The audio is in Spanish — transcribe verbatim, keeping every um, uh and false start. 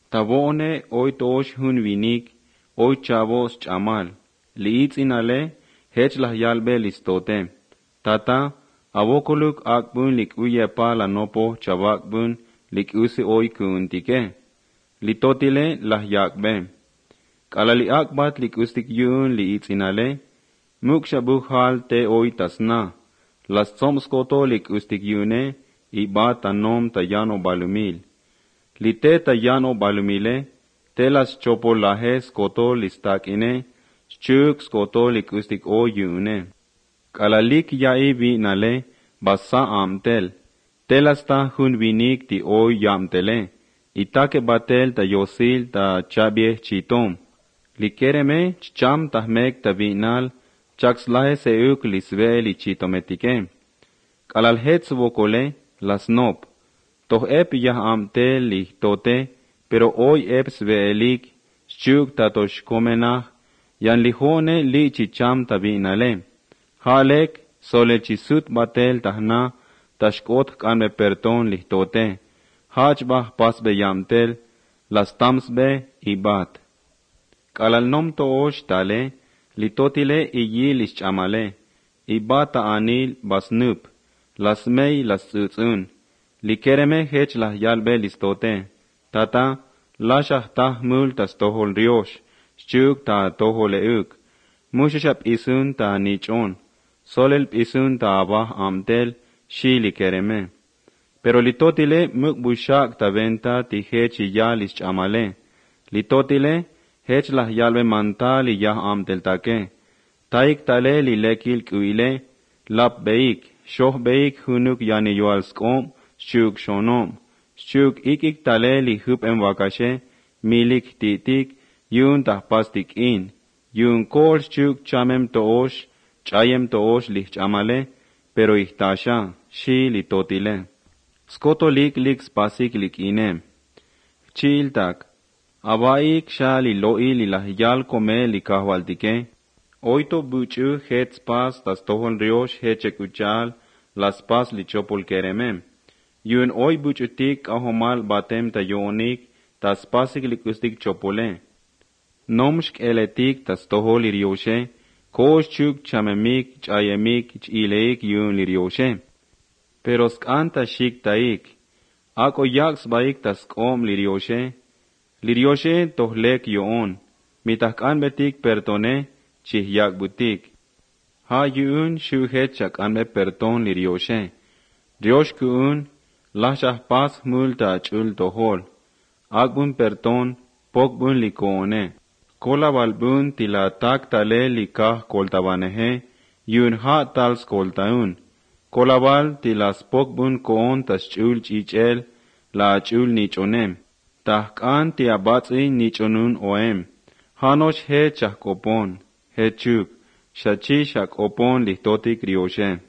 Tabone oy tosh hun vinik, oy chavos chamal, liitz inale, hech lah yalbe listote. Tata, avokoluk akbun lik uye pa la nopo chavakbun lik usi oy kuntike. Litotile lah yakbe. Kalali akbat lik ustik yun liitz inale, mukshabukhal te oy tasna. Las tsomskoto lik ustik yune, iba tanom tayano balumil. Lite tayano balumile, telas chopo lahes koto listakine, chuk skoto lik ustik o yune. Kalalik yai vi nale, basa amtel, telas ta hun vinik ti o yamtele, itake batel ta yosil ta chabie chitom. Likereme cham tahmek ta vinal, chakslahe seuk lisve li chitometike. Kalalhets vokole, las nop. Toh ep yah amtel li tote, pero hoy ep sveelik, chuk tatosh komenah, yan lihone li chicham ta vinale. Halek, sole chisut batel tahna, tashkot kanbe perton li tote. Hachbah pasbe yamtel, las tamsbe ibat. Kalal nom to osh tale, litotile iyi lischamale, ibata anil basnup, las mei las tsutzun, likereme hech las yalbe listote, tata, lashah tah mul tas tohol riosh, chuk ta toholeuk, mushashap isun ta nichon, solel isun ta abah amtel, shi likereme. Pero litotile muk bushak ta venta ti hech ya lischamale, litotile, hech lah yalbe mantal y yah amtel take. Taik tale li lekil kuile, lap beik, shoh beik hunuk yani yoal skom, shuk shonom. Shuk ikik tale li hup en wakashe, milik titik, yun tah pastik in. Yun kol shuk chamem toosh, chayem toosh li chamale, pero ihtasha, shi li totile. Skoto lik lik spasik lik inem. Chil tak. Abaik shali loi li lahyal come li kahwaltike. Oito buchu het spas tas tohon riosh hechekuchal las pas li chopol keremem. Yun oi buchutik ahomal batem ta yonik tas pasik li kustik chopole. Nomshk eletik tas toho li rioshe, kosh chuk chamemik chayemik chileik yun li rioshe. Pero skanta shik taik. Ako yaks baik tas kom li rioshe. Lirioshe tohlek yoon, mitakkan betik pertone, chihyak butik. Ha yun shuhet chakkan be perton lirioshe. Riosh kuun, lashah pas multa chul tohol. Agbun perton, pokbun likone. Kola balbun tila tak tale likah koltabanehe, yun ha tals koltaun. Kola bal tilas pokbun koon tas chul chichel, la chul nichonem. Tahkan tia batsi nichonun oem. Hanosh he chakopon, he chuk, shachi shakopon lihtotik rioshe.